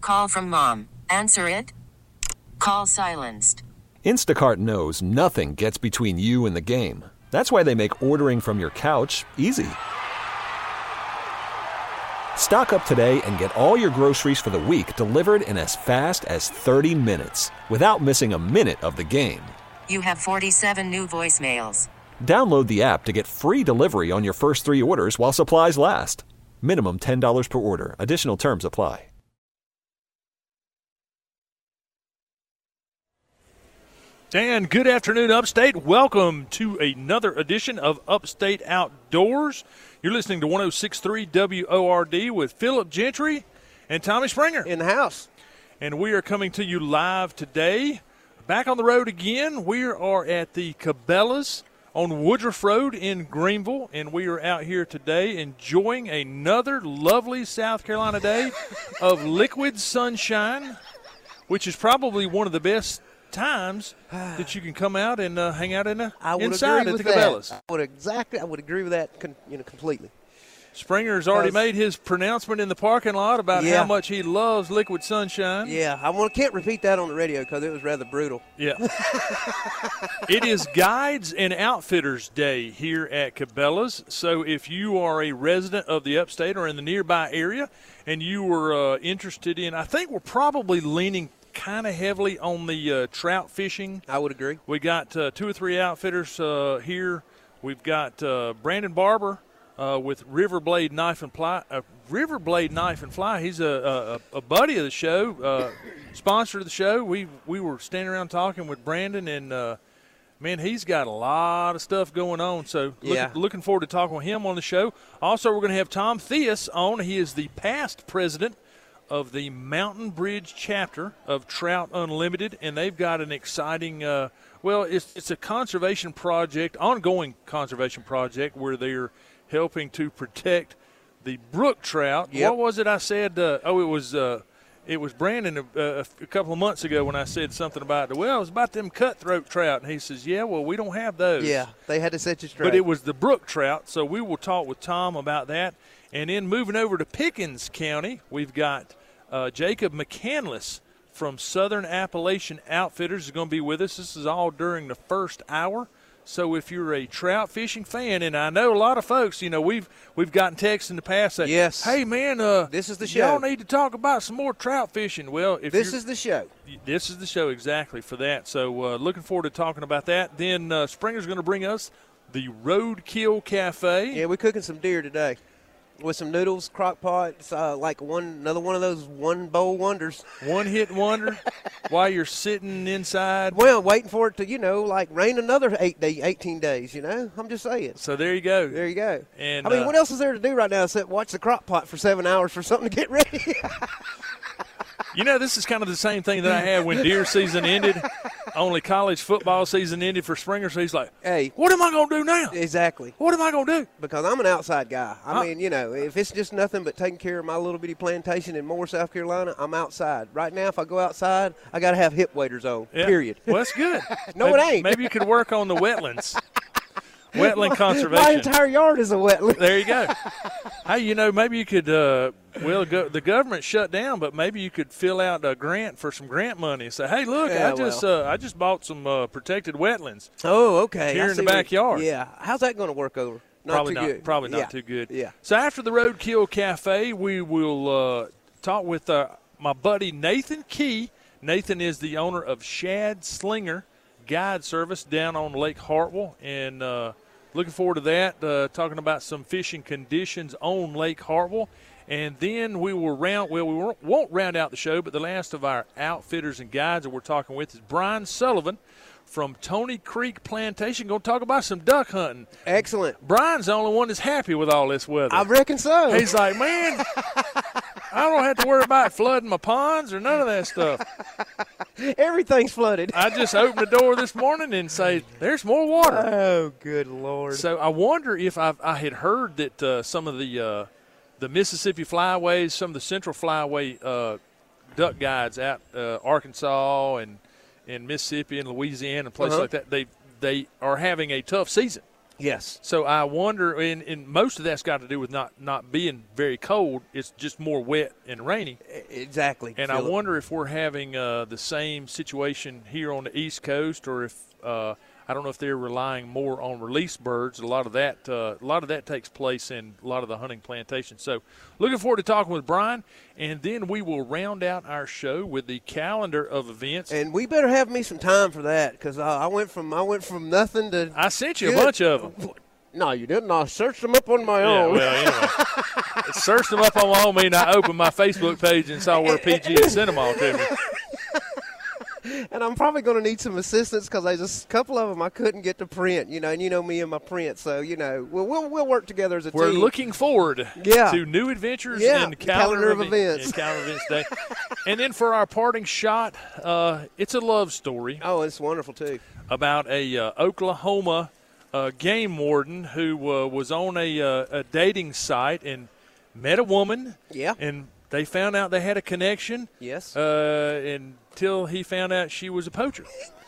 Call from mom. Answer it. Call silenced. Instacart knows nothing gets between you and the game. That's why they make ordering from your couch easy. Stock up today and get all your groceries for the week delivered in as fast as 30 minutes without missing a minute of the game. You have 47 new voicemails. Download the app to get free delivery on your first 3 orders while supplies last. Minimum $10 per order. Additional terms apply. And good afternoon, Upstate. Welcome to another edition of Upstate Outdoors. You're listening to 106.3 WORD with Philip Gentry and Tommy Springer. In the house. And we are coming to you live today. Back on the road again. We are at the Cabela's on Woodruff Road in Greenville, and we are out here today enjoying another lovely South Carolina day of liquid sunshine, which is probably one of the best times that you can come out and hang out inside at the Cabela's. I would agree with that completely. Springer's already made his pronouncement in the parking lot about how much he loves liquid sunshine. Yeah, can't repeat that on the radio because it was rather brutal. Yeah. It is Guides and Outfitters Day here at Cabela's. So if you are a resident of the Upstate or in the nearby area and you were interested in, I think we're probably leaning kind of heavily on the trout fishing. I would agree. We got 2 or 3 outfitters here. We've got Brandon Barber with Riverblade Knife and Fly. Riverblade Knife and Fly. He's a buddy of the show, sponsor of the show. We were standing around talking with Brandon, and man, he's got a lot of stuff going on. So looking forward to talking with him on the show. Also, we're going to have Tom Theus on. He is the past president of the Mountain Bridge chapter of Trout Unlimited, and they've got an exciting it's a conservation project, ongoing conservation project, where they're helping to protect the brook trout. Yep. What was it I said? It was Brandon a couple of months ago when I said something about it was about them cutthroat trout, and he says, we don't have those. Yeah, they had to set you straight. But it was the brook trout, so we will talk with Tom about that. And then moving over to Pickens County, we've got Jacob McCandless from Southern Appalachian Outfitters is going to be with us. This is all during the first hour. So if you're a trout fishing fan, and I know a lot of folks, we've gotten texts in the past that, yes, hey man, this is the show. Y'all need to talk about some more trout fishing. Well, this is the show. This is the show exactly for that. So looking forward to talking about that. Then Springer's going to bring us the Roadkill Cafe. Yeah, we're cooking some deer today with some noodles, crock pot. It's another one of those one-bowl wonders. One-hit wonder while you're sitting inside. Well, waiting for it to, rain another 18 days, I'm just saying. So there you go. There you go. And what else is there to do right now except watch the crock pot for 7 hours for something to get ready? This is kind of the same thing that I had when deer season ended, only college football season ended for Springer. So he's like, hey, what am I going to do now? Exactly. What am I going to do? Because I'm an outside guy. I mean, if it's just nothing but taking care of my little bitty plantation in Moore, South Carolina, I'm outside. Right now, if I go outside, I got to have hip waders on, period. Well, that's good. No, it ain't. Maybe you could work on the wetlands. Wetland conservation. My entire yard is a wetland. There you go. Hey, maybe you could, the government shut down, but maybe you could fill out a grant for some grant money and say, hey, look, I just bought some protected wetlands. Oh, okay. Here in the backyard. Yeah. How's that going to work over? Probably not too good. Yeah. So after the Roadkill Cafe, we will talk with my buddy Nathan Key. Nathan is the owner of Shad Slinger Guide Service down on Lake Hartwell, and looking forward to that, talking about some fishing conditions on Lake Hartwell. And then we will won't round out the show, but the last of our outfitters and guides that we're talking with is Brian Sullivan from Tony Creek Plantation. Going to talk about some duck hunting. Excellent. Brian's the only one that's happy with all this weather. I reckon so. He's like, man, I don't have to worry about flooding my ponds or none of that stuff. Everything's flooded. I just opened the door this morning and say, there's more water. Oh, good Lord. So I wonder if I had heard that some of the Mississippi flyways, some of the Central Flyway duck guides out Arkansas and Mississippi and Louisiana and places like that, they are having a tough season. Yes. So I wonder, and most of that's got to do with not being very cold. It's just more wet and rainy. Exactly. And I wonder if we're having the same situation here on the East Coast, or if I don't know if they're relying more on release birds. A lot of that takes place in a lot of the hunting plantations. So, looking forward to talking with Brian, and then we will round out our show with the calendar of events. And we better have me some time for that, because I went from nothing to. I sent you a bunch of them. No, you didn't. I searched them up on my Yeah, own. well, anyway, searched them up on my own. I mean, I opened my Facebook page and saw where PG had sent them all to me. And I'm probably going to need some assistance, because there's a couple of them I couldn't get to print, and you know me and my print. So, we'll work together as a team. We're looking forward to new adventures in calendar of events. In calendar events day. And then for our parting shot, it's a love story. Oh, it's wonderful, too. About a Oklahoma game warden who was on a dating site and met a woman. Yeah. And they found out they had a connection. Yes. Until he found out she was a poacher.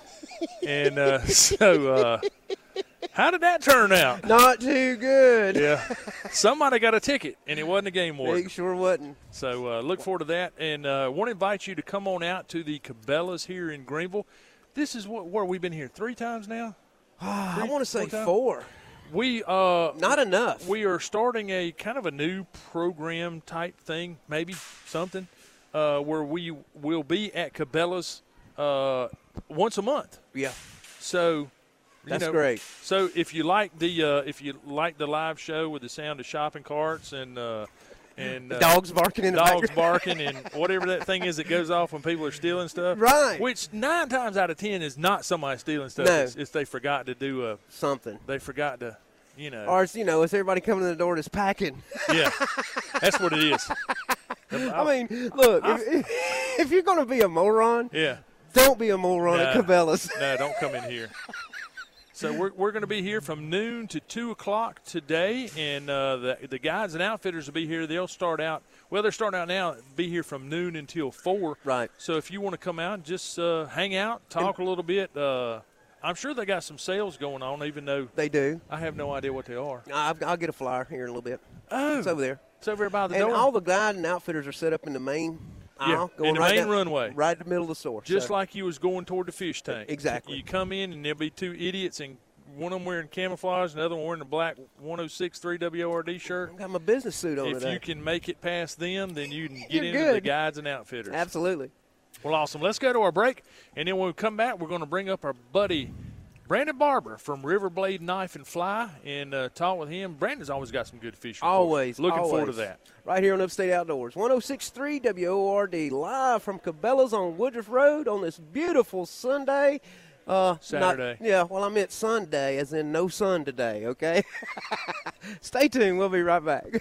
And so how did that turn out? Not too good. Yeah. Somebody got a ticket, and it wasn't a game warden. Big sure wasn't. So look forward to that. And want to invite you to come on out to the Cabela's here in Greenville. This is where we've been here 3 times now? I want to say 4 times? 4. We not enough. We are starting a kind of a new program type thing, maybe something, where we will be at Cabela's once a month. Yeah. So that's great. So if you like the live show with the sound of shopping carts and dogs barking in the dogs background. barking and whatever that thing is that goes off when people are stealing stuff. Right. Which 9 times out of 10 is not somebody stealing stuff. No. It's they forgot to do something. They forgot to, Or it's, it's everybody coming in the door that's packing. Yeah. That's what it is. I mean, look, if you're going to be a moron, don't be a moron at Cabela's. No, don't come in here. So we're going to be here from noon to 2 o'clock today, and the guides and outfitters will be here. They'll start out. Well, they're starting out now. Be here from noon until 4. Right. So if you want to come out and just hang out, talk a little bit. I'm sure they got some sales going on, even though they do. I have no idea what they are. I'll get a flyer here in a little bit. Oh, it's over there. It's over there by the and door. All the guide and outfitters are set up in the main aisle, in the main runway, right in the middle of the store, just like you was going toward the fish tank. Exactly. You come in and there'll be 2 idiots, and one of them wearing camouflage, and the other one wearing a black 1063 WORD shirt. I got my business suit on today. If you can make it past them, then you can get into the guides and outfitters. Absolutely. Well, awesome. Let's go to our break, and then when we come back, we're going to bring up our buddy Brandon Barber from Riverblade Knife and Fly and talk with him. Brandon's always got some good fishing. Always. Looking forward to that. Right here on Upstate Outdoors. 1063 WORD, live from Cabela's on Woodruff Road on this beautiful Sunday. Saturday. I meant Sunday, as in no sun today, okay? Stay tuned. We'll be right back.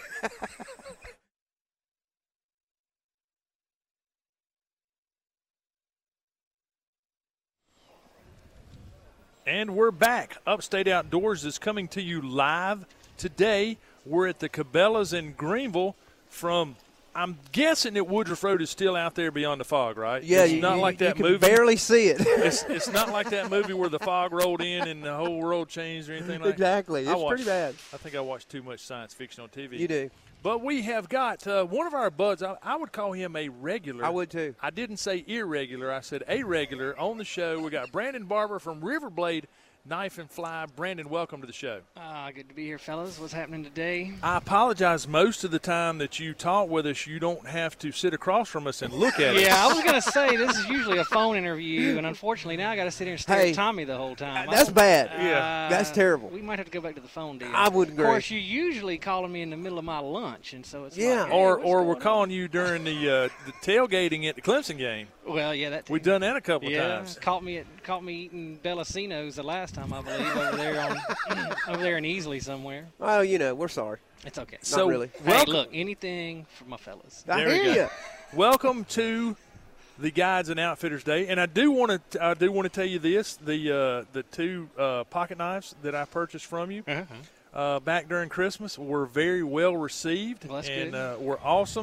And we're back. Upstate Outdoors is coming to you live today. We're at the Cabela's in Greenville from, I'm guessing that Woodruff Road is still out there beyond the fog, right? Yeah, it's not like that movie. You can barely see it. It's not like that movie where the fog rolled in and the whole world changed or anything like that. Exactly. It's pretty bad. I think I watched too much science fiction on TV. You do. But we have got one of our buds. I would call him a regular. I would too. I didn't say irregular. I said a regular on the show. We got Brandon Barber from Riverblade Knife and Fly. Brandon, welcome to the show. Good to be here, fellas. What's happening today? I apologize. Most of the time that you talk with us, you don't have to sit across from us and look at us. Yeah, I was going to say, this is usually a phone interview, and unfortunately now I got to sit here and stare at Tommy the whole time. That's bad. Yeah, that's terrible. We might have to go back to the phone deal. I would agree. Of course, you're usually calling me in the middle of my lunch, and so it's like, hey, or we're calling you during the tailgating at the Clemson game. Well, yeah, that too. We've done that a couple times. Caught me eating Bellacino's the last time, I believe, over there in Easley somewhere. Well, we're sorry. It's okay. So, not really. Hey, look, anything for my fellas. I hear you. Welcome to the Guides and Outfitters Day, and I do want to tell you this: the 2 pocket knives that I purchased from you back during Christmas were very well received, well, that's and good. were awesome.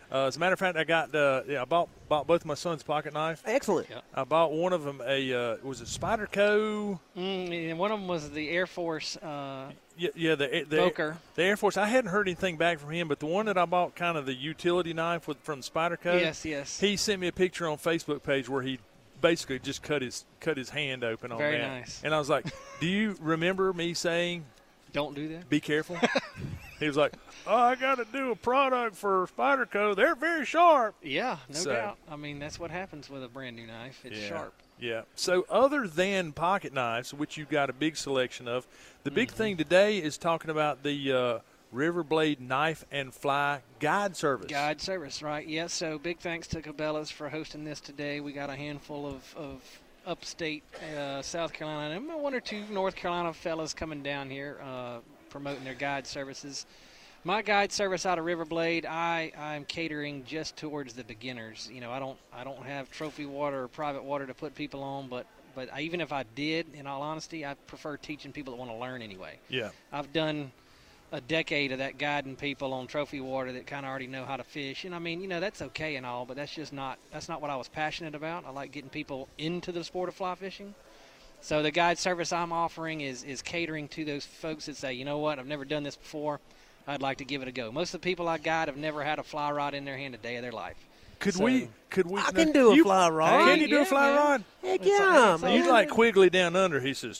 As a matter of fact, I got I bought both my son's pocket knife. Excellent. Yep. I bought one of them was it Spyderco? And one of them was the Air Force Yeah, the Boker. The Air Force. I hadn't heard anything back from him, but the one that I bought, kind of the utility knife from Spyderco. Yes. He sent me a picture on Facebook page where he basically just cut his hand open on Very that. nice. And I was like, "Do you remember me saying, Don't do that. be careful?" He was like, "Oh, I got to do a product for Spyderco. They're very sharp." Yeah, no So- doubt. I mean, that's what happens with a brand new knife. It's sharp. Yeah. So other than pocket knives, which you've got a big selection of, the big thing today is talking about the Riverblade Knife and Fly Guide Service. Guide service, right? Yeah, so big thanks to Cabela's for hosting this today. We got a handful of upstate South Carolina and one or two North Carolina fellas coming down here promoting their guide services. My guide service out of Riverblade, I'm catering just towards the beginners. You know, I don't have trophy water or private water to put people on, but even if I did, in all honesty, I prefer teaching people that want to learn anyway. Yeah. I've done a decade of that guiding people on trophy water that kind of already know how to fish. And I mean, you know, that's okay and all, but that's not what I was passionate about. I like getting people into the sport of fly fishing. So the guide service I'm offering is catering to those folks that say, you know what, I've never done this before. I'd like to give it a go. Most of the people I guide have never had a fly rod in their hand a day of their life. Could So- we? I can do a fly rod. Can you do Yeah, a fly man. rod? Heck It's yeah, a- man. You like Quigley down under? He says,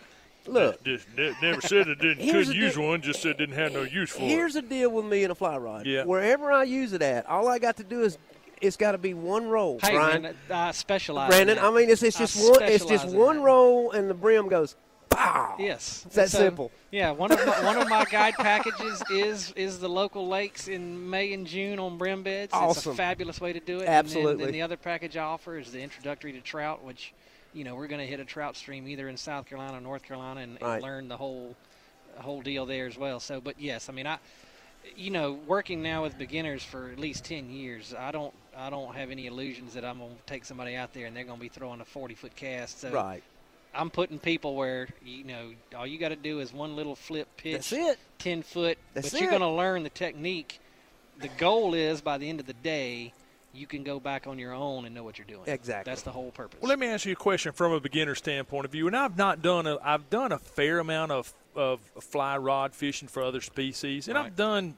Look, Just never said it Here's couldn't the use deal. one. Just said it didn't have no use for here's it. the deal with me and a fly rod. Yeah. Wherever I use it at, all I got to do is it's got to be one roll, Hey, Brian. man, I specialize Brandon, in that. I mean, it's just I one. It's specialize just in one that. roll, and the brim goes, pow. Yes. It's that So, simple. Yeah, one of my guide packages is the local lakes in May and June on brim beds. It's Awesome. a fabulous way to do it. Absolutely. And then the other package I offer is the introductory to trout, which, you know, we're going to hit a trout stream either in South Carolina or North Carolina and Right. learn the whole deal there as well. So, but yes, I mean, working now with beginners for at least 10 years, I don't have any illusions that I'm going to take somebody out there and they're going to be throwing a 40-foot cast. So Right. I'm putting people where, you know, all you got to do is one little flip pitch, That's it. 10 foot, That's but you're it. going to learn the technique. The goal is by the end of the day, you can go back on your own and know what you're doing. Exactly. That's the whole purpose. Well, let me ask you a question from a beginner standpoint of view. And I've done a fair amount of fly rod fishing for other species, and Right.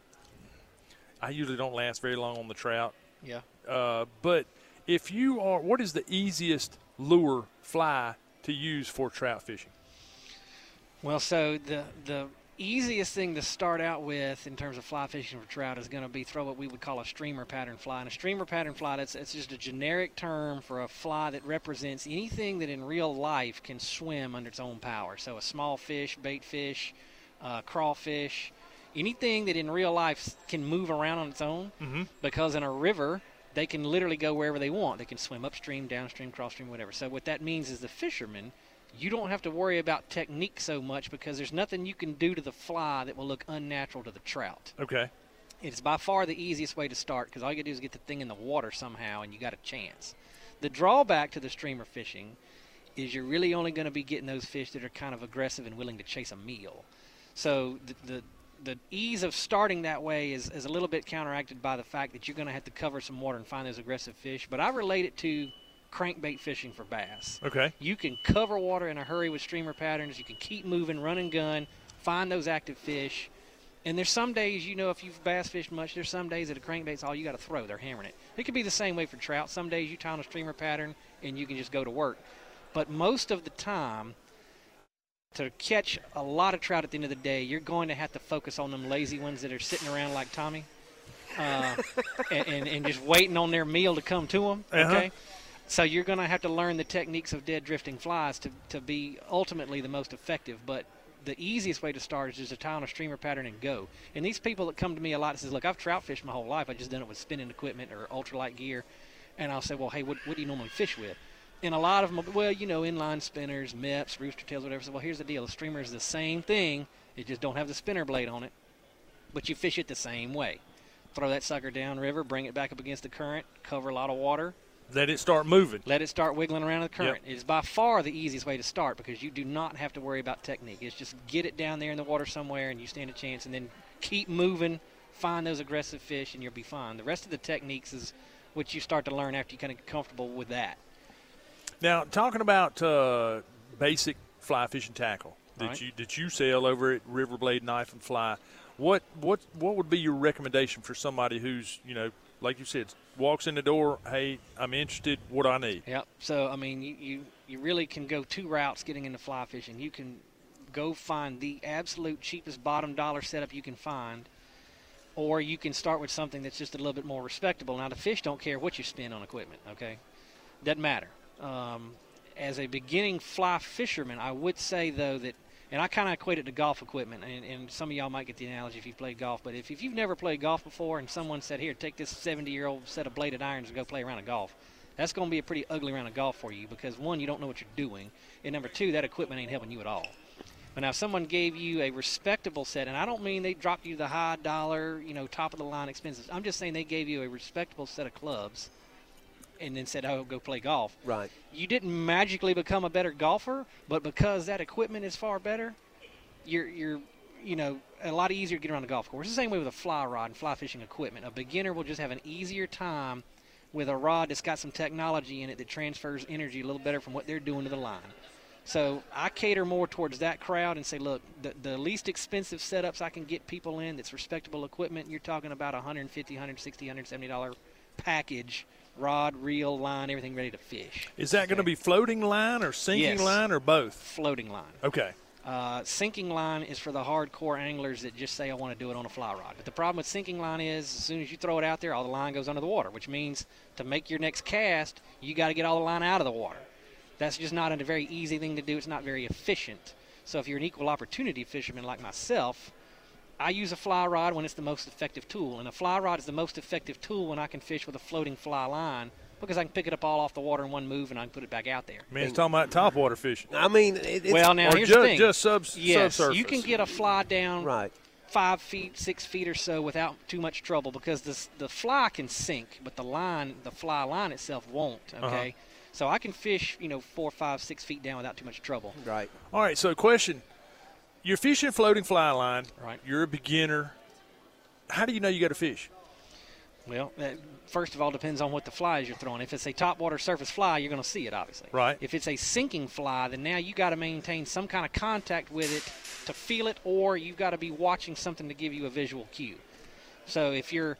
I usually don't last very long on the trout. Yeah. But if you are, what is the easiest lure fly to use for trout fishing? Well, so the easiest thing to start out with in terms of fly fishing for trout is going to be throw what we would call a streamer pattern fly. And a streamer pattern fly, it's just a generic term for a fly that represents anything that in real life can swim under its own power. So a small fish, bait fish, crawfish, anything that in real life can move around on its own. Mm-hmm. Because in a river, they can literally go wherever they want. They can swim upstream, downstream, cross-stream, whatever. So what that means is the fisherman, you don't have to worry about technique so much because there's nothing you can do to the fly that will look unnatural to the trout. Okay. It's by far the easiest way to start because all you got to do is get the thing in the water somehow and you got a chance. The drawback to the streamer fishing is you're really only going to be getting those fish that are kind of aggressive and willing to chase a meal. So the ease of starting that way is a little bit counteracted by the fact that you're going to have to cover some water and find those aggressive fish. But I relate it to crankbait fishing for bass. Okay. You can cover water in a hurry with streamer patterns. You can keep moving, run and gun, find those active fish. And there's some days, you know, if you've bass fished much, there's some days that a crankbait's all you got to throw. They're hammering it. It could be the same way for trout. Some days you tie on a streamer pattern and you can just go to work. But most of the time, to catch a lot of trout at the end of the day, you're going to have to focus on them lazy ones that are sitting around like Tommy and just waiting on their meal to come to them, okay? So you're going to have to learn the techniques of dead drifting flies to be ultimately the most effective. But the easiest way to start is just to tie on a streamer pattern and go. And these people that come to me a lot says, look, I've trout fished my whole life. I've just done it with spinning equipment or ultralight gear. And I'll say, well, hey, what do you normally fish with? And a lot of them, well, you know, inline spinners, MEPs, rooster tails, whatever. So, well, here's the deal. The streamer is the same thing. It just don't have the spinner blade on it. But you fish it the same way. Throw that sucker downriver, bring it back up against the current, cover a lot of water. Let it start moving. Let it start wiggling around in the current. It is by far the easiest way to start because you do not have to worry about technique. It's just get it down there in the water somewhere and you stand a chance and then keep moving, find those aggressive fish, and you'll be fine. The rest of the techniques is what you start to learn after you kind of get comfortable with that. Now, talking about basic fly fishing tackle Right. that you sell over at Riverblade Knife and Fly, what would be your recommendation for somebody who's, like you said, walks in the door, hey, I'm interested, what do I need? Yep. So, I mean, you really can go two routes getting into fly fishing. You can go find the absolute cheapest bottom dollar setup you can find, or you can start with something that's just a little bit more respectable. Now, the fish don't care what you spend on equipment, okay? Doesn't matter. As a beginning fly fisherman, I would say, though, that, and I kind of equate it to golf equipment, and some of y'all might get the analogy if you've played golf, but if you've never played golf before and someone said, here, take this 70-year-old set of bladed irons and go play a round of golf, that's going to be a pretty ugly round of golf for you because, one, you don't know what you're doing, and number two, that equipment ain't helping you at all. But now if someone gave you a respectable set, and I don't mean they dropped you the high dollar, top-of-the-line expenses. I'm just saying they gave you a respectable set of clubs and then said, oh, go play golf. Right. You didn't magically become a better golfer, but because that equipment is far better, you're a lot easier to get around the golf course. It's the same way with a fly rod and fly fishing equipment. A beginner will just have an easier time with a rod that's got some technology in it that transfers energy a little better from what they're doing to the line. So I cater more towards that crowd and say, look, the least expensive setups I can get people in that's respectable equipment, you're talking about $150, $160, $170 package, rod, reel, line, everything ready to fish. Is that going to be floating line or sinking Yes. line or both? Floating line. Okay. Sinking line is for the hardcore anglers that just say, I want to do it on a fly rod. But the problem with sinking line is as soon as you throw it out there, all the line goes under the water, which means to make your next cast, you got to get all the line out of the water. That's just not a very easy thing to do. It's not very efficient. So if you're an equal opportunity fisherman like myself, I use a fly rod when it's the most effective tool. And a fly rod is the most effective tool when I can fish with a floating fly line because I can pick it up all off the water in one move and I can put it back out there. Man, it's talking about topwater fishing. I mean, it's Well, now Or here's the thing. just Yes, subsurface. you can get a fly down right. 5 feet, 6 feet or so without too much trouble because the fly can sink, but the fly line itself won't, okay? So I can fish, 4, 5, 6 feet down without too much trouble. Right. All right, so question. You're fishing floating fly line. Right. You're a beginner. How do you know you got to fish? Well, that, first of all, depends on what the fly is you're throwing. If it's a topwater surface fly, you're going to see it, obviously. Right. If it's a sinking fly, then now you got to maintain some kind of contact with it to feel it, or you've got to be watching something to give you a visual cue. So if you're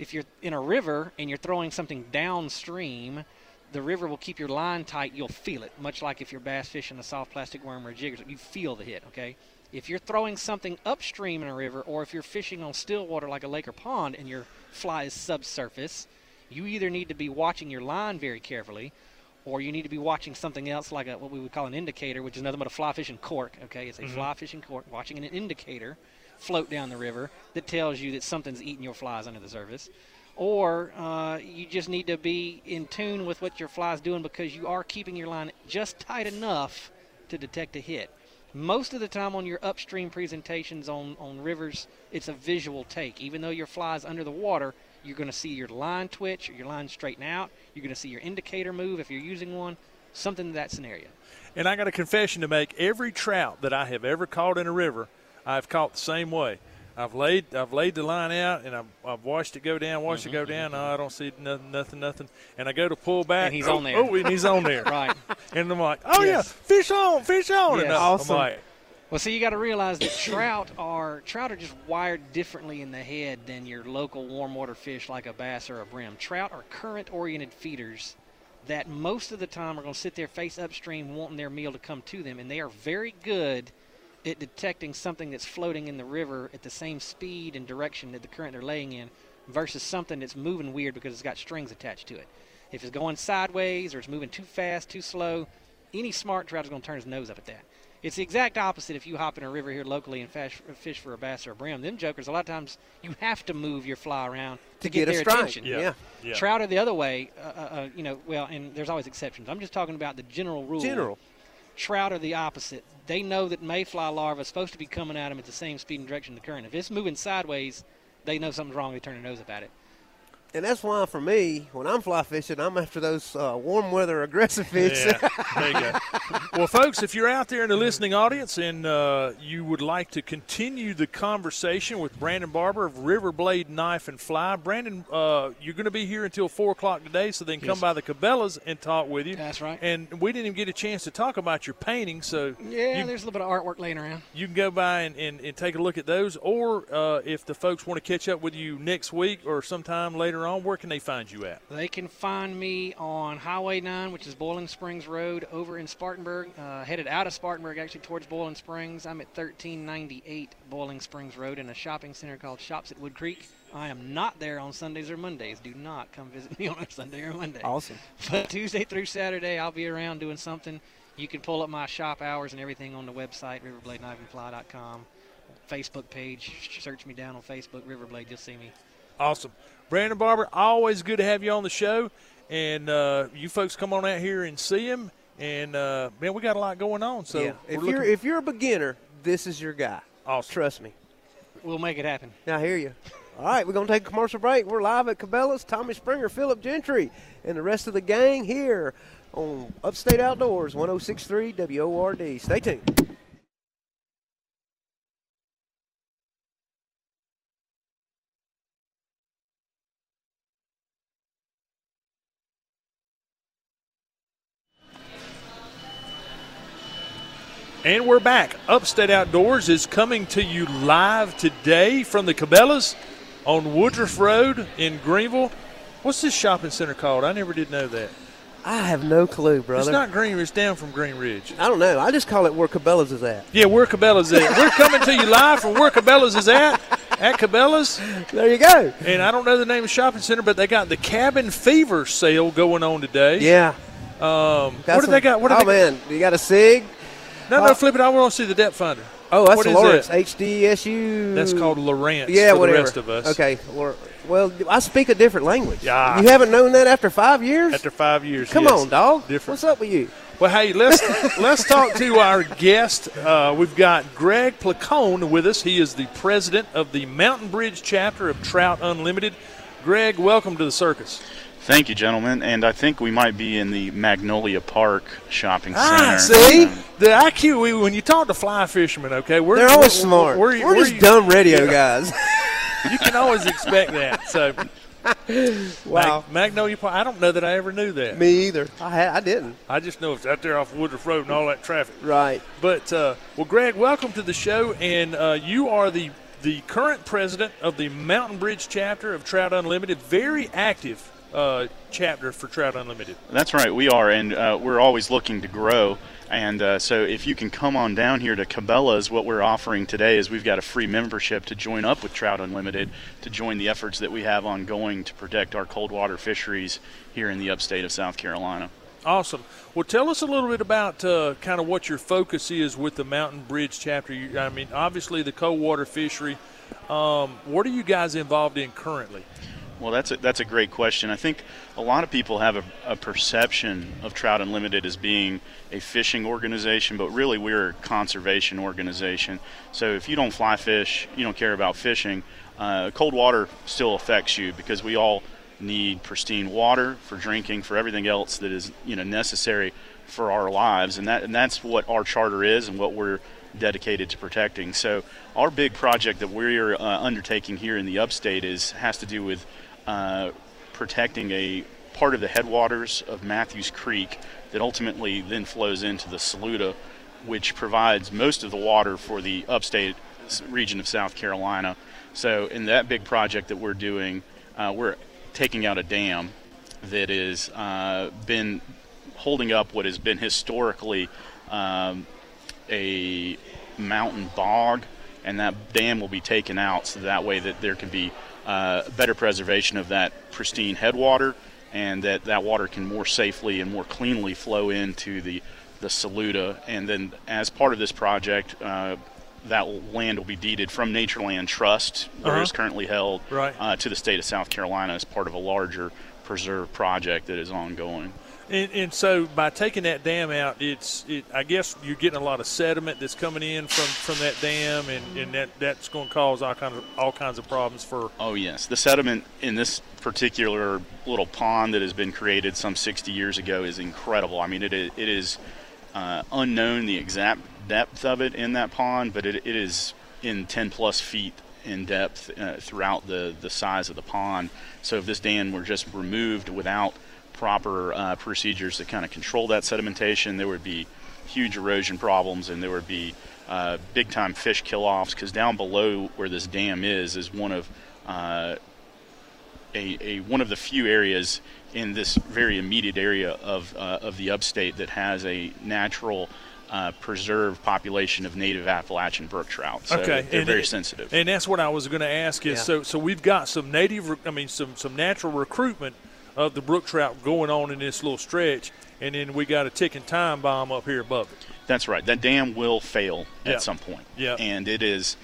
in a river and you're throwing something downstream, the river will keep your line tight. You'll feel it, much like if you're bass fishing a soft plastic worm or a jig. You feel the hit, okay? If you're throwing something upstream in a river, or if you're fishing on still water like a lake or pond and your fly is subsurface, you either need to be watching your line very carefully, or you need to be watching something else like what we would call an indicator, which is nothing but a fly fishing cork, okay? It's a fly fishing cork, watching an indicator float down the river that tells you that something's eating your flies under the surface. Or you just need to be in tune with what your fly's doing because you are keeping your line just tight enough to detect a hit. Most of the time on your upstream presentations on rivers, it's a visual take. Even though your fly's under the water, you're going to see your line twitch or your line straighten out. You're going to see your indicator move if you're using one, something in that scenario. And I got a confession to make. Every trout that I have ever caught in a river, I've caught the same way. I've laid the line out, and I've watched it go down, it go down. No, I don't see nothing. And I go to pull back. And he's on there. Oh, and he's on there. Right. And I'm like, oh, Yes. yeah, fish on. Yes. And Awesome. I'm like, Well, see, you got to realize that trout are just wired differently in the head than your local warm water fish like a bass or a brim. Trout are current-oriented feeders that most of the time are going to sit there face upstream wanting their meal to come to them, and they are very good at detecting something that's floating in the river at the same speed and direction that the current they're laying in versus something that's moving weird because it's got strings attached to it. If it's going sideways or it's moving too fast, too slow, any smart trout is going to turn his nose up at that. It's the exact opposite if you hop in a river here locally and fish for a bass or a brim. Them jokers, a lot of times you have to move your fly around to get a their strike. attention. Yeah. Trout are the other way, and there's always exceptions. I'm just talking about the general rule. Trout are the opposite. They know that mayfly larvae is supposed to be coming at them at the same speed and direction of the current. If it's moving sideways, they know something's wrong. They turn their nose up at it. And that's why, for me, when I'm fly fishing, I'm after those warm weather aggressive fish. Yeah, there you go. Well, folks, if you're out there in the listening audience and you would like to continue the conversation with Brandon Barber of Riverblade Knife and Fly, Brandon, you're going to be here until 4 o'clock today, so they can come by the Cabela's and talk with you. That's right. And we didn't even get a chance to talk about your painting, so Yeah, there's a little bit of artwork laying around. you can go by and take a look at those. Or if the folks want to catch up with you next week or sometime later on, where can they find you at? They can find me on Highway 9, which is Boiling Springs Road, over in Spartanburg, headed out of Spartanburg, actually towards Boiling Springs. I'm at 1398 Boiling Springs Road in a shopping center called Shops at Wood Creek. I am not there on Sundays or Mondays. Do not come visit me on a Sunday or Monday. Awesome. But Tuesday through Saturday, I'll be around doing something. You can pull up my shop hours and everything on the website, riverbladeknifeandfly.com. Facebook page, search me down on Facebook, Riverblade, you'll see me. Awesome. Brandon Barber, always good to have you on the show. And you folks come on out here and see him. And, man, we got a lot going on. So yeah. If you're a beginner, this is your guy. Awesome. Trust me. We'll make it happen. I hear you. All right, we're going to take a commercial break. We're live at Cabela's. Tommy Springer, Philip Gentry, and the rest of the gang here on Upstate Outdoors, 106.3 WORD. Stay tuned. And we're back. Upstate Outdoors is coming to you live today from the Cabela's on Woodruff Road in Greenville. What's this shopping center called? I never did know that. I have no clue, brother. It's not Green Ridge. It's down from Green Ridge. I don't know. I just call it where Cabela's is at. Yeah, where Cabela's at. We're coming to you live from where Cabela's is at Cabela's. There you go. And I don't know the name of the shopping center, but they got the Cabin Fever sale going on today. Yeah. What do they got? Man, you got a SIG? No, flip it. I want to see the depth finder. Oh, that's what the is Lawrence that? HDSU. That's called Lawrence yeah, for whatever. the rest of us. Okay. Well, I speak a different language. Yeah. You haven't known that after 5 years? After 5 years, Come yes. on, dog. Different. What's up with you? Well, hey, let's talk to our guest. We've got Greg Placone with us. He is the president of the Mountain Bridge chapter of Trout Unlimited. Greg, welcome to the circus. Thank you, gentlemen. And I think we might be in the Magnolia Park shopping center. See? The IQ, when you talk to fly fishermen, okay, they're always smart. We're just dumb radio guys. You can always expect that. So, wow. Magnolia Park, I don't know that I ever knew that. Me either. I didn't. I just know it's out there off Woodruff Road and all that traffic. Right. But, well, Greg, welcome to the show. And you are the current president of the Mountain Bridge chapter of Trout Unlimited. Very active chapter for Trout Unlimited. That's right, we are, and we're always looking to grow. And so if you can come on down here to Cabela's, what we're offering today is we've got a free membership to join up with Trout Unlimited, to join the efforts that we have ongoing to protect our cold water fisheries here in the upstate of South Carolina. Awesome. Well, tell us a little bit about kind of what your focus is with the Mountain Bridge chapter. I mean, obviously the cold water fishery. What are you guys involved in currently? Well, that's a great question. I think a lot of people have a perception of Trout Unlimited as being a fishing organization, but really we're a conservation organization. So if you don't fly fish, you don't care about fishing, cold water still affects you, because we all need pristine water for drinking, for everything else that is necessary for our lives, and that's what our charter is and what we're dedicated to protecting. So our big project that we're undertaking here in the upstate has to do with protecting a part of the headwaters of Matthews Creek that ultimately then flows into the Saluda, which provides most of the water for the upstate region of South Carolina. So in that big project that we're doing, we're taking out a dam that has been holding up what has been historically a mountain bog, and that dam will be taken out so that way that there can be better preservation of that pristine headwater, and that water can more safely and more cleanly flow into the Saluda. And then as part of this project, that land will be deeded from Natureland Trust, where it's currently held, right, to the state of South Carolina as part of a larger preserve project that is ongoing. And so by taking that dam out, I guess you're getting a lot of sediment that's coming in from that dam, and that's going to cause all kinds of problems for. Oh yes, the sediment in this particular little pond that has been created some 60 years ago is incredible. I mean, it is unknown the exact depth of it in that pond, but it is in 10 plus feet in depth throughout the size of the pond. So if this dam were just removed without proper procedures to kind of control that sedimentation, there would be huge erosion problems, and there would be big-time fish kill-offs, because down below where this dam is one of one of the few areas in this very immediate area of the upstate that has a natural preserved population of native Appalachian brook trout. So okay. They're very sensitive. And that's what I was going to ask is, so we've got some some natural recruitment of the brook trout going on in this little stretch, and then we got a ticking time bomb up here above it. That's right. That dam will fail at some point. Yeah. And it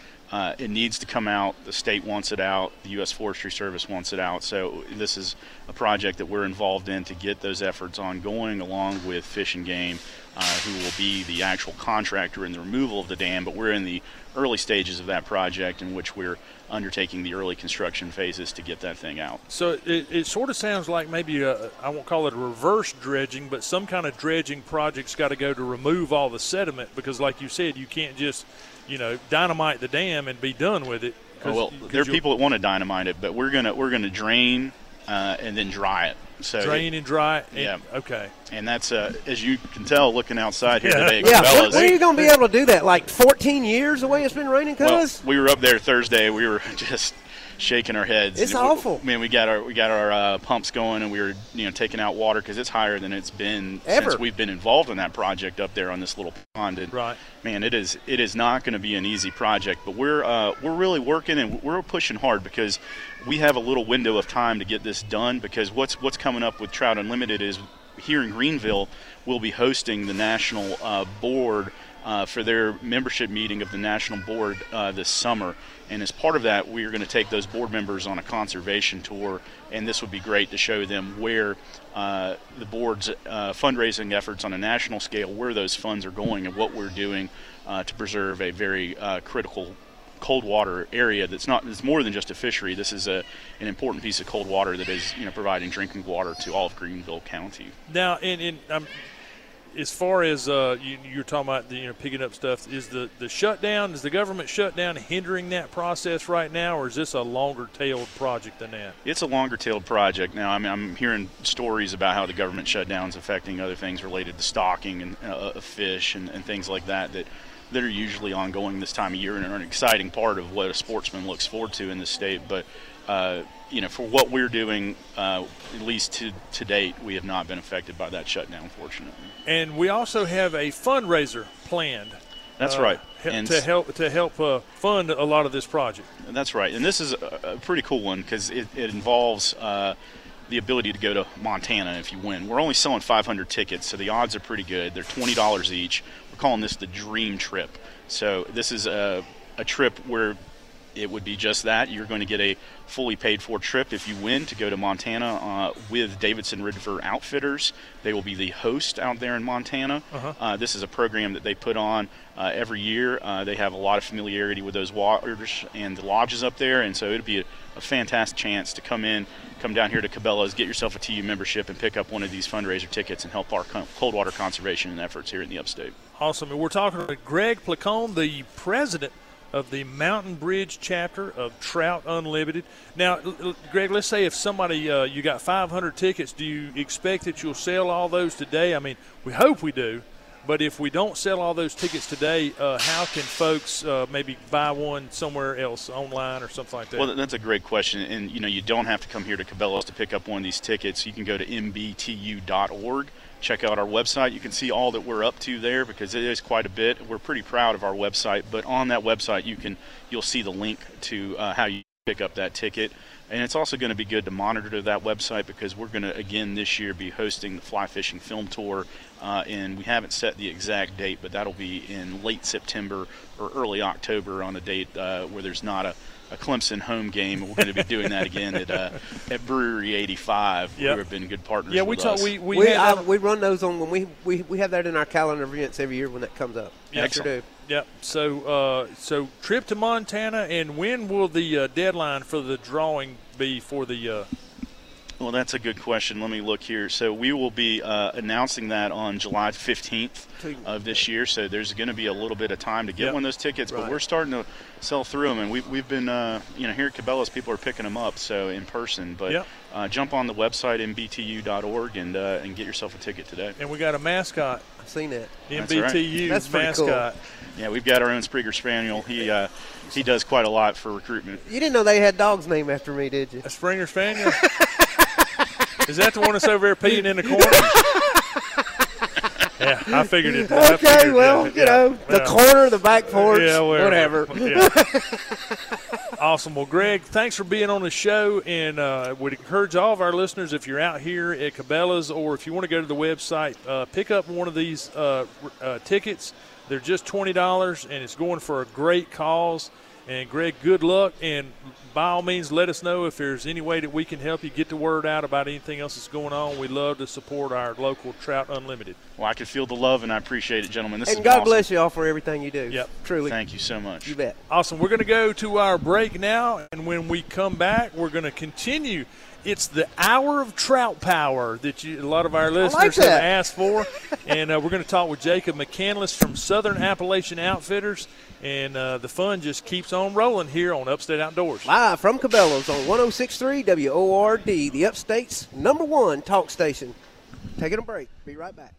needs to come out. The state wants it out. The U.S. Forestry Service wants it out. So this is a project that we're involved in to get those efforts ongoing, along with Fish and Game, who will be the actual contractor in the removal of the dam. But we're in the early stages of that project, in which we're undertaking the early construction phases to get that thing out. So it sort of sounds like maybe I won't call it a reverse dredging, but some kind of dredging project's got to go to remove all the sediment, because like you said, you can't just dynamite the dam and be done with it. Well, there are people that want to dynamite it, but we're gonna drain and then dry it. So drain and dry it. Yeah. Okay. And that's as you can tell, looking outside here today. Yeah. Cabela's, When are you going to be able to do that? Like 14 years the way it's been raining, cuz? Well, we were up there Thursday. We were just shaking our heads. It's awful. Man, we got our pumps going, and we were taking out water because it's higher than it's been since we've been involved in that project up there on this little pond. And right. Man, it is not going to be an easy project, but we're really working, and we're pushing hard, because we have a little window of time to get this done. Because what's coming up with Trout Unlimited is here in Greenville, we'll be hosting the national board for their membership meeting of the national board this summer. And as part of that, we are going to take those board members on a conservation tour, and this would be great to show them where the board's fundraising efforts on a national scale, where those funds are going, and what we're doing to preserve a very critical cold water area it's more than just a fishery. This is an important piece of cold water that is providing drinking water to all of Greenville County. Now, as far as you're talking about picking up stuff, is the shutdown, is the government shutdown hindering that process right now, or is this a longer-tailed project than that? It's a longer-tailed project now. I mean, I'm hearing stories about how the government shutdown's affecting other things related to stocking and of fish and things like that are usually ongoing this time of year and are an exciting part of what a sportsman looks forward to in this state. But for what we're doing, at least to date, we have not been affected by that shutdown, fortunately. And we also have a fundraiser planned. That's right. To help fund a lot of this project. That's right. And this is a pretty cool one, because it involves the ability to go to Montana if you win. We're only selling 500 tickets, so the odds are pretty good. They're $20 each. We're calling this the Dream Trip. So this is a trip where it would be just that. You're going to get a fully paid-for trip if you win to go to Montana with Davidson River Outfitters. They will be the host out there in Montana. Uh-huh. This is a program that they put on every year. They have a lot of familiarity with those waters and the lodges up there, and so it'd be a fantastic chance to come down here to Cabela's, get yourself a TU membership, and pick up one of these fundraiser tickets and help our cold water conservation efforts here in the upstate. Awesome. And we're talking to Greg Placone, the president of the Mountain Bridge chapter of Trout Unlimited. Now, Greg, let's say if somebody, you got 500 tickets, do you expect that you'll sell all those today? I mean, we hope we do, but if we don't sell all those tickets today, how can folks maybe buy one somewhere else, online or something like that? Well, that's a great question, and you don't have to come here to Cabela's to pick up one of these tickets. You can go to mbtu.org. Check out our website. You can see all that we're up to there, because it is quite a bit. We're pretty proud of our website, but on that website you'll see the link to how you pick up that ticket. And it's also going to be good to monitor that website, because we're going to again this year be hosting the Fly Fishing Film Tour, and we haven't set the exact date, but that'll be in late September or early October on a date where there's not a Clemson home game. We're going to be doing that again at Brewery 85. Yep. Who have been good partners Yeah, with us. we run those on when we have that in our calendar events every year when that comes up. Yes, sure do. Yep. So trip to Montana, and when will the deadline for the drawing be for the? Well, that's a good question. Let me look here. So we will be announcing that on July 15th of this year. So there's going to be a little bit of time to get one of those tickets, but we're starting to sell through them. And we've been, here at Cabela's, people are picking them up, so in person. But jump on the website, mbtu.org, and get yourself a ticket today. And we got a mascot. I've seen that. MBTU That's mascot. Cool. Yeah, we've got our own Springer Spaniel. He does quite a lot for recruitment. You didn't know they had dogs named after me, did you? A Springer Spaniel? Is that the one that's over there peeing in the corner? Yeah, I figured it. Okay, the corner, the back porch, whatever. Yeah. Awesome. Well, Greg, thanks for being on the show, and would encourage all of our listeners, if you're out here at Cabela's or if you want to go to the website, pick up one of these tickets. They're just $20, and it's going for a great cause. And, Greg, good luck, and by all means, let us know if there's any way that we can help you get the word out about anything else that's going on. We love to support our local Trout Unlimited. Well, I can feel the love, and I appreciate it, gentlemen. This and has God been awesome. bless you all for everything you do. Yep. Truly. Thank you so much. You bet. Awesome. We're going to go to our break now, and when we come back, we're going to continue. It's the hour of trout power that a lot of our listeners have asked for. And we're going to talk with Jacob McCandless from Southern Appalachian Outfitters. And the fun just keeps on rolling here on Upstate Outdoors. Live from Cabela's on 106.3 WORD, the Upstate's #1 talk station. Taking a break. Be right back.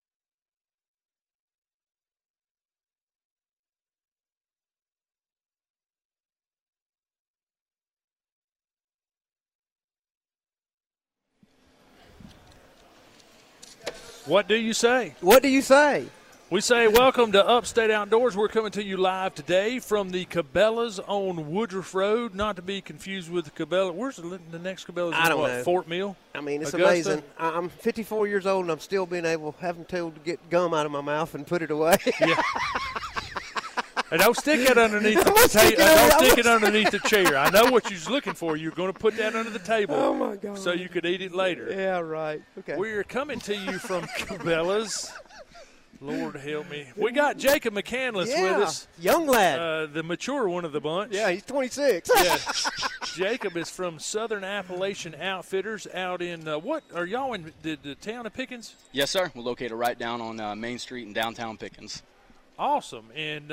What do you say? What do you say? We say welcome to Upstate Outdoors. We're coming to you live today from the Cabela's on Woodruff Road, not to be confused with the Cabela. Where's the next Cabela's? I don't know. Fort Mill? I mean, it's Augusta? amazing. I'm 54 years old, and I'm still having to get gum out of my mouth and put it away. Yeah. And don't stick it underneath the table. Don't stick it underneath the chair. I know what you're looking for. You're going to put that under the table. Oh, my God. So you could eat it later. Yeah, right. Okay. We're coming to you from Cabela's. Lord help me. We got Jacob McCandless with us. Young lad. The mature one of the bunch. Yeah, he's 26. Yeah. Jacob is from Southern Appalachian Outfitters out in, what, are y'all in the town of Pickens? Yes, sir. We're located right down on Main Street in downtown Pickens. Awesome. And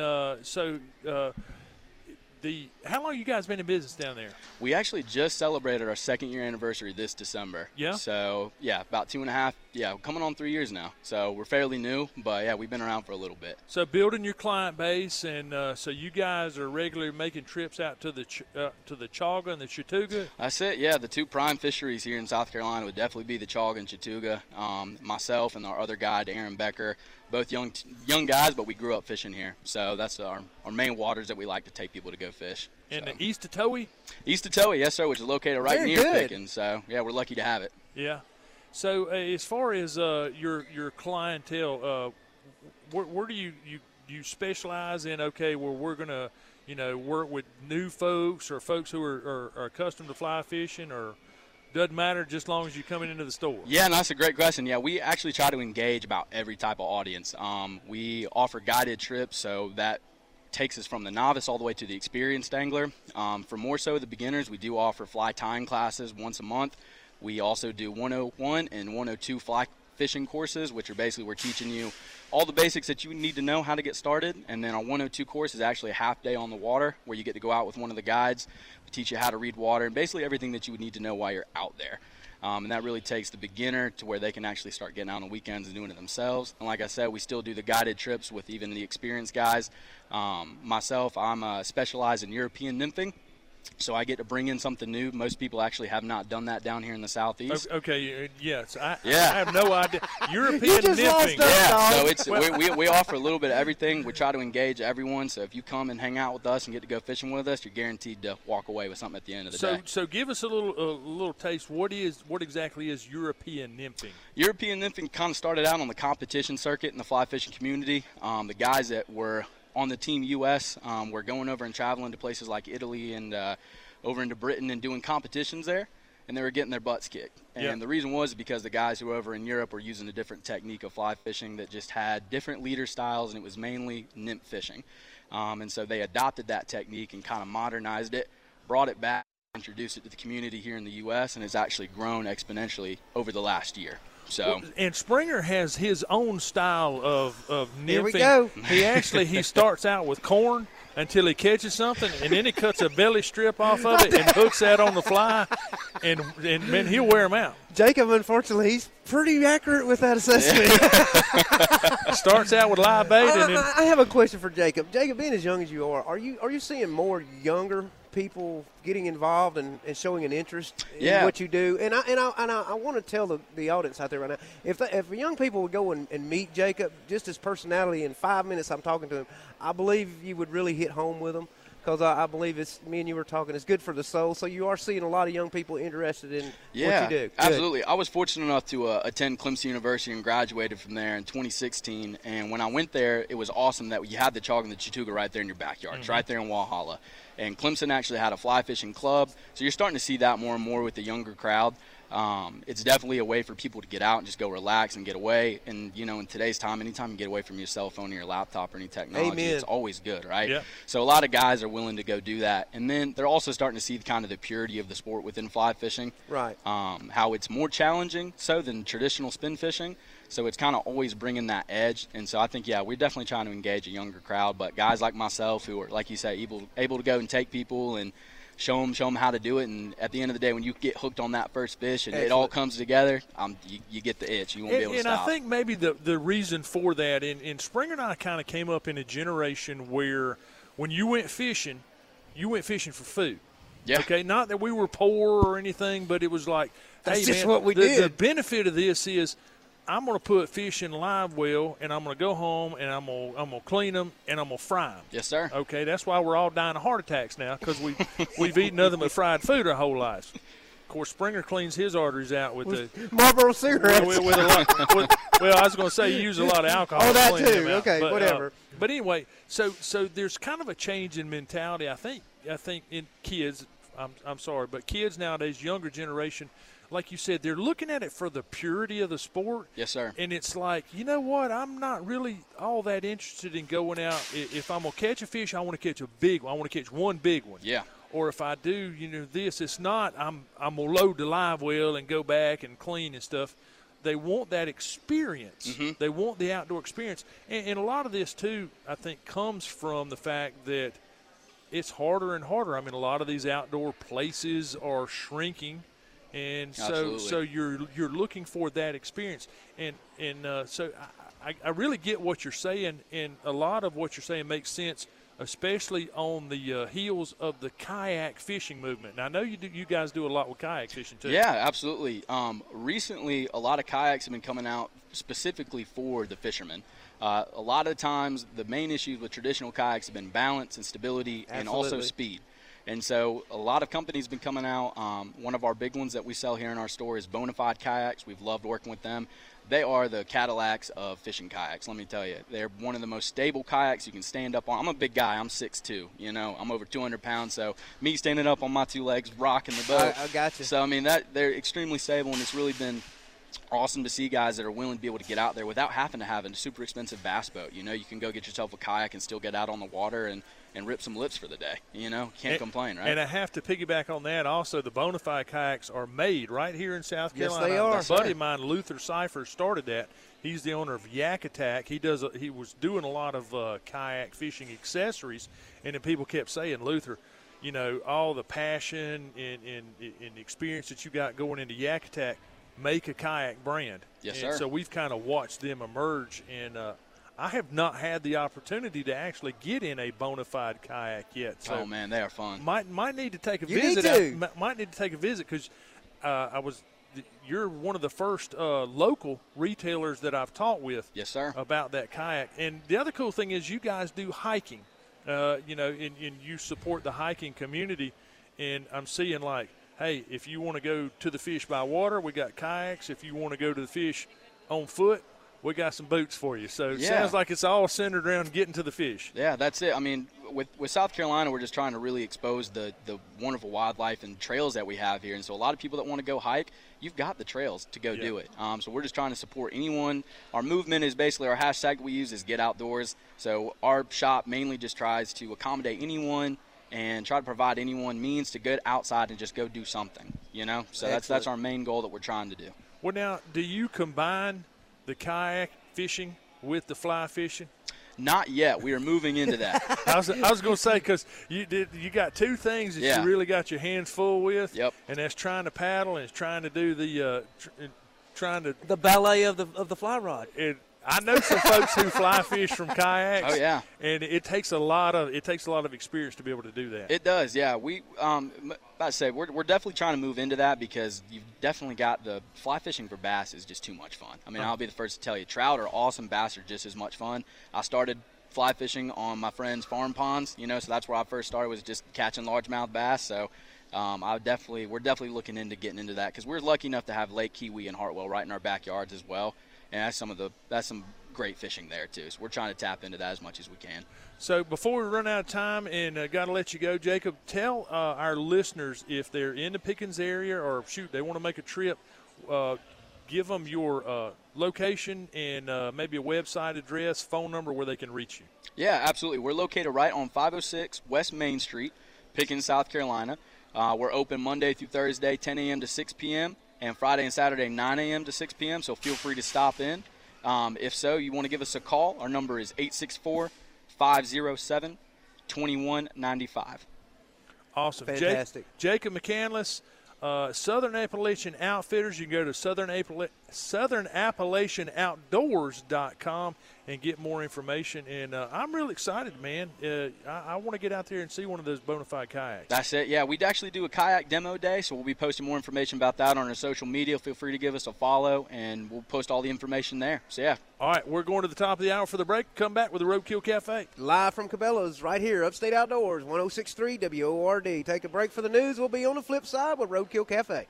how long you guys been in business down there? We actually just celebrated our second-year anniversary this December. Yeah? So, about 2.5, coming on 3 years now. So we're fairly new, but, we've been around for a little bit. So building your client base, and so you guys are regularly making trips out to the Chaga and the Chattooga? That's it, yeah. The two prime fisheries here in South Carolina would definitely be the Chaga and Chattooga. Myself and our other guide, Aaron Becker, both young guys, but we grew up fishing here. So that's our main waters that we like to take people to go fish. And the East Otoe? East Otoe, yes, sir, which is located right Very near good. Pickens. So, we're lucky to have it. Yeah. So as far as your clientele, where do you specialize in? Okay, well we're gonna work with new folks or folks who are accustomed to fly fishing, or doesn't matter just as long as you're coming into the store? Yeah, no, that's a great question. Yeah, we actually try to engage about every type of audience. We offer guided trips, so that takes us from the novice all the way to the experienced angler. For more so the beginners, we do offer fly tying classes once a month. We also do 101 and 102 fly fishing courses, which are basically we're teaching you all the basics that you need to know how to get started. And then our 102 course is actually a half day on the water where you get to go out with one of the guides. We teach you how to read water and basically everything that you would need to know while you're out there. And that really takes the beginner to where they can actually start getting out on the weekends and doing it themselves. And like I said, we still do the guided trips with even the experienced guys. Myself, I'm specialized in European nymphing. So I get to bring in something new. Most people actually have not done that down here in the Southeast. Okay, yes. I Yeah. have no idea. European just nymphing. lost us. Yeah, so it's we offer a little bit of everything. We try to engage everyone. So if you come and hang out with us and get to go fishing with us, you're guaranteed to walk away with something at the end of the day. So give us a little taste. What exactly is European nymphing? European nymphing kind of started out on the competition circuit in the fly fishing community. The guys that were on the Team U.S. We're going over and traveling to places like Italy and over into Britain and doing competitions there, and they were getting their butts kicked. And the reason was because the guys who were over in Europe were using a different technique of fly fishing that just had different leader styles, and it was mainly nymph fishing. And so they adopted that technique and kind of modernized it, brought it back, introduced it to the community here in the U.S., and it's actually grown exponentially over the last year. So, and Springer has his own style of nymphing. Here we go. He starts out with corn until he catches something, and then he cuts a belly strip off of it and hooks that on the fly, and man, he'll wear them out. Jacob, unfortunately, he's pretty accurate with that assessment. Starts out with live bait, and then I have a question for Jacob. Jacob, being as young as you are you seeing more younger people getting involved and showing an interest in what you do? And I want to tell the audience out there right now, if young people would go and meet Jacob, just his personality, in 5 minutes I'm talking to him, I believe you would really hit home with him, because I believe me and you were talking, it's good for the soul. So you are seeing a lot of young people interested in what you do. Good. Absolutely. I was fortunate enough to attend Clemson University and graduated from there in 2016. And when I went there, it was awesome that you had the Chalk and the Chattooga right there in your backyard. It's right there in Walhalla. And Clemson actually had a fly fishing club. So you're starting to see that more and more with the younger crowd. It's definitely a way for people to get out and just go relax and get away. And, in today's time, anytime you get away from your cell phone or your laptop or any technology, it's always good, right? Yeah. So a lot of guys are willing to go do that. And then they're also starting to see kind of the purity of the sport within fly fishing. Right. How it's more challenging than traditional spin fishing. So it's kind of always bringing that edge. And so I think, we're definitely trying to engage a younger crowd. But guys like myself who are, like you say, able to go and take people and show them how to do it. And at the end of the day, when you get hooked on that first fish and it all comes together, you get the itch. You won't be able to stop. And I think maybe the reason for that, and Springer and I kind of came up in a generation where when you went fishing for food. Yeah. Okay, not that we were poor or anything, but it was like, that's hey, just man, what we did. The benefit of this is I'm going to put fish in live well, and I'm going to go home, and I'm going to clean them, and I'm going to fry them. Yes, sir. Okay, that's why we're all dying of heart attacks now, because we've eaten nothing but fried food our whole lives. Of course, Springer cleans his arteries out with the Marlboro cigarettes. With a lot. Well, I was going to say you use a lot of alcohol. Oh, to that clean too. them out. Okay, but, whatever. But anyway, so there's kind of a change in mentality. I think in kids. I'm sorry, but kids nowadays, younger generation, like you said, they're looking at it for the purity of the sport. Yes, sir. And it's like, you know what? I'm not really all that interested in going out. If I'm going to catch a fish, I want to catch a big one. I want to catch one big one. Yeah. Or if I do, it's not, I'm going to load the live well and go back and clean and stuff. They want that experience. Mm-hmm. They want the outdoor experience. And a lot of this, too, I think, comes from the fact that it's harder and harder. I mean, a lot of these outdoor places are shrinking. And so you're looking for that experience, and so I really get what you're saying, and a lot of what you're saying makes sense, especially on the heels of the kayak fishing movement. Now, I know you guys do a lot with kayak fishing too. Yeah, absolutely. Recently, a lot of kayaks have been coming out specifically for the fishermen. A lot of times, the main issues with traditional kayaks have been balance and stability, and also speed. And so a lot of companies have been coming out. One of our big ones that we sell here in our store is Bonafide Kayaks. We've loved working with them. They are the Cadillacs of fishing kayaks, let me tell you. They're one of the most stable kayaks you can stand up on. I'm a big guy. I'm 6'2". I'm over 200 pounds. So me standing up on my two legs, rocking the boat. I got you. So, I mean, they're extremely stable, and it's really been awesome to see guys that are willing to be able to get out there without having to have a super expensive bass boat. You can go get yourself a kayak and still get out on the water and rip some lips for the day. Can't complain, right? And I have to piggyback on that also. The Bonafide kayaks are made right here in South Carolina. Yes, they are. A buddy of mine, Luther Cipher, started that. He's the owner of Yak Attack. He was doing a lot of kayak fishing accessories, and then people kept saying, Luther, all the passion and experience that you got going into Yak Attack, make a kayak brand. Yes, and sir. So we've kind of watched them emerge, and I have not had the opportunity to actually get in a Bonafide kayak yet. So oh man, they are fun. Might need to take a You visit. need to. Might need to take a visit because you're one of the first local retailers that I've talked with. Yes, sir. About that kayak. And the other cool thing is you guys do hiking. And you support the hiking community. And I'm seeing like, hey, if you want to go to the fish by water, we got kayaks. If you want to go to the fish on foot, we got some boots for you. So it Yeah. sounds like it's all centered around getting to the fish. Yeah, that's it. I mean, with South Carolina, we're just trying to really expose the wonderful wildlife and trails that we have here. And so a lot of people that want to go hike, you've got the trails to go do it. So we're just trying to support anyone. Our movement is basically, our hashtag that we use is Get Outdoors. So our shop mainly just tries to accommodate anyone and try to provide anyone means to get outside and just go do something, you know? So that's our main goal that we're trying to do. Well, now, do you combine the kayak fishing with the fly fishing? Not yet. We are moving into that. I was going to say, because you got two things that you really got your hands full with. Yep. And that's trying to paddle and it's trying to do the the ballet of the fly rod. I know some folks who fly fish from kayaks. Oh yeah, and it takes a lot of experience to be able to do that. It does, yeah. We about to say we're definitely trying to move into that because you've definitely got the fly fishing for bass is just too much fun. I mean, I'll be the first to tell you, trout are awesome, bass are just as much fun. I started fly fishing on my friend's farm ponds, you know, so that's where I first started, was just catching largemouth bass. So we're definitely looking into getting into that because we're lucky enough to have Lake Kiwi and Hartwell right in our backyards as well. And that's some great fishing there too. So we're trying to tap into that as much as we can. So before we run out of time and got to let you go, Jacob, tell our listeners if they're in the Pickens area or they want to make a trip, give them your location and maybe a website address, phone number where they can reach you. Yeah, absolutely. We're located right on 506 West Main Street, Pickens, South Carolina. We're open Monday through Thursday, 10 a.m. to 6 p.m., and Friday and Saturday, 9 a.m. to 6 p.m., so feel free to stop in. If so, you want to give us a call. Our number is 864-507-2195. Awesome. Fantastic. Jacob McCandless, Southern Appalachian Outfitters. You can go to SouthernAppalachianOutdoors.com and get more information. And I'm really excited, man. I want to get out there and see one of those bona fide kayaks. That's it. Yeah, we'd actually do a kayak demo day, so we'll be posting more information about that on our social media. Feel free to give us a follow, and we'll post all the information there. So, yeah. All right, we're going to the top of the hour for the break. Come back with the Roadkill Cafe. Live from Cabela's right here, Upstate Outdoors, 106.3 WORD. Take a break for the news. We'll be on the flip side with Roadkill Cafe.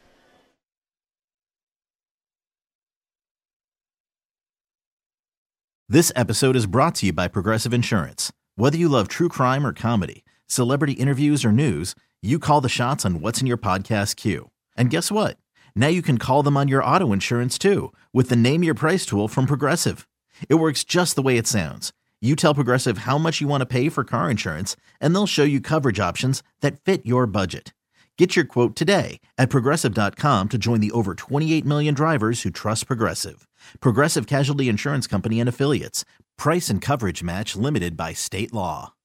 This episode is brought to you by Progressive Insurance. Whether you love true crime or comedy, celebrity interviews or news, you call the shots on what's in your podcast queue. And guess what? Now you can call them on your auto insurance too with the Name Your Price tool from Progressive. It works just the way it sounds. You tell Progressive how much you want to pay for car insurance, and they'll show you coverage options that fit your budget. Get your quote today at Progressive.com to join the over 28 million drivers who trust Progressive. Progressive Casualty Insurance Company and Affiliates. Price and coverage match limited by state law.